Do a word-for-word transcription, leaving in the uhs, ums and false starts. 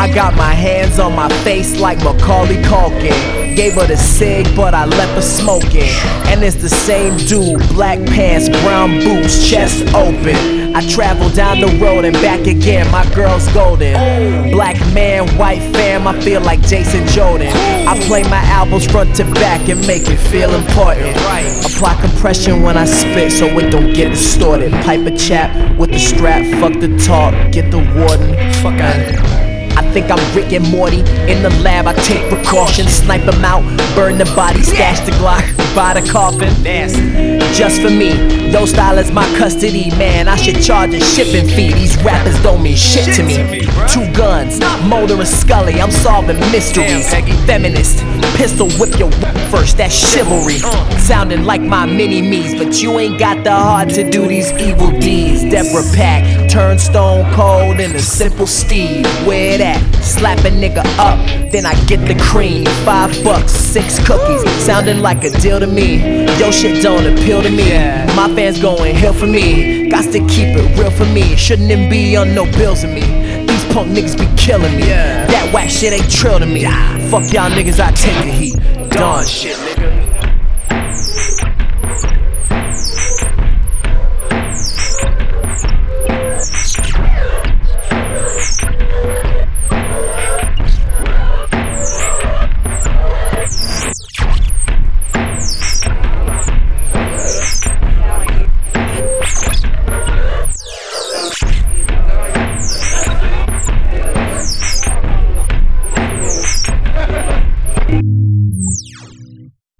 I got my hands on my face like Macaulay Culkin. Gave her the cig, but I left her smoking. And it's the same dude, black pants, brown boots, chest open. I travel down the road and back again, my girl's golden. Black man, white fam, I feel like Jason Jordan. I play my albums front to back and make it feel important. Apply compression when I spit so it don't get distorted. Pipe a chap with the strap, fuck the talk, get the warden, fuck out of it. I think I'm Rick and Morty. In the lab I take precautions, snipe them out, burn the body, stash the Glock, buy the coffin. Nasty. Just for me, yo style is my custody, man. I should charge a shipping fee. These rappers don't mean shit to me. Two guns, Mulder and Scully, I'm solving mysteries. Feminist, pistol whip your first, that's chivalry. Sounding like my mini-me's, but you ain't got the heart to do these evil deeds. Deborah Pack, turn stone cold in a simple Steve. Where that? Slap a nigga up, then I get the cream. Five bucks, six cookies, sounding like a deal to me. Yo shit don't appeal to me. My fans going hell for me. Got to keep it real for me. Shouldn't even be on no bills of me. These punk niggas be killing me. That whack shit ain't trill to me. Fuck y'all niggas, I take the heat. Done shit, nigga.